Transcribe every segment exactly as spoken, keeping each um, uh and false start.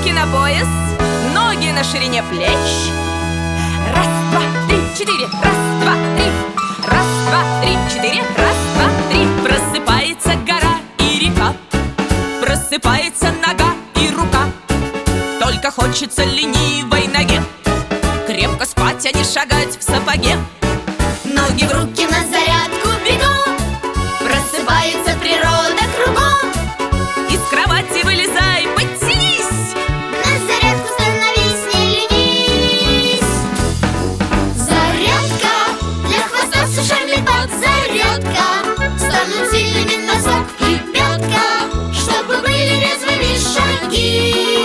руки на пояс, ноги на ширине плеч. Раз, два, три, четыре. Раз, два, три. Раз, два, три, четыре. Раз, два, три. Просыпается гора и река, просыпается нога и рука. Только хочется ленивой ноге крепко спать, а не шагать в сапоге. Ноги в руки на зарядку бегом, просыпается природа кругом. Из кровати вылезай, подтянись, на зарядку становись, не ленись. Зарядка для хвоста с ушами, подзарядка. Станут сильными носок и пятка, чтобы были резвыми шаги.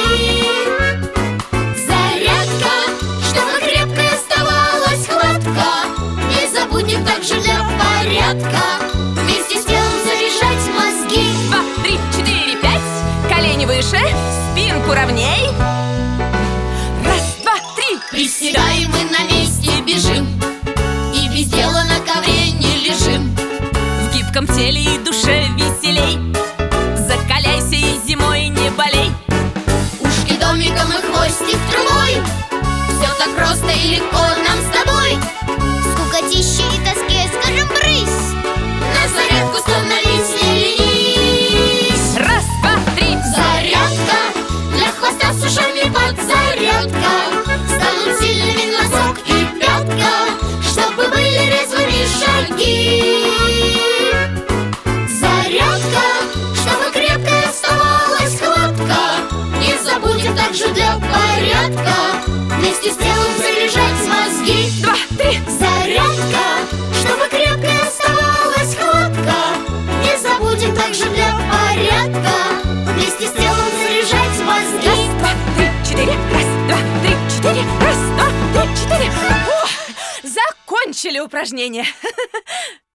Зарядка, чтобы крепкой оставалась хватка. Не забудем также для порядка вместе с телом заряжать мозги. два, три, четыре, пять. Колени выше, спинку ровней. Раз, два, три. Приседаем мы на месте, бежим, и без дела на ковре не лежим. В гибком теле и душе веселей, закаляйся и зимой не болей. Ушки домиком и хвостик трубой, все так просто и легко нам с тобой. Скукотище и тоске скажем брысь, на зарядку становись, не ленись. Раз, два, три. Зарядка для хвоста с ушами, подзарядка. Станут сильными носок и пятка, чтобы были резвыми шаги. Зарядка, чтобы крепкой оставалась хватка. Не забудем также для порядка вместе с телом заряжать мозги. Два, три. Зарядка, чтобы крепкой оставалась хватка. Не забудем также для порядка вместе с телом заряжать мозги. Раз, два, три, четыре. Раз, два, три, четыре. Раз, два, три, четыре. О, закончили упражнение.